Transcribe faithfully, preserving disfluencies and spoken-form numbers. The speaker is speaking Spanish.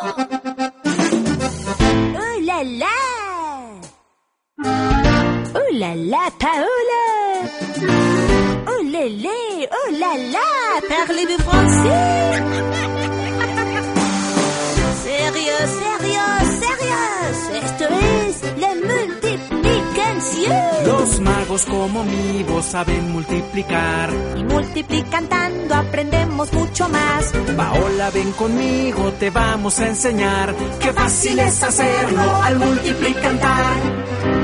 ¡Oh, la, la! ¡Oh, la, la, Paola! ¡Oh, le, le! ¡Oh, la, la! Parlez-vous français? ¡Sérieux, sérieux, sérieux! Esto es la multiplicación. Los magos como mi voz saben multiplicar. Y multiplicando aprendemos mucho más. Paola, ven conmigo, te vamos a enseñar. Qué fácil es hacerlo al multiplicar.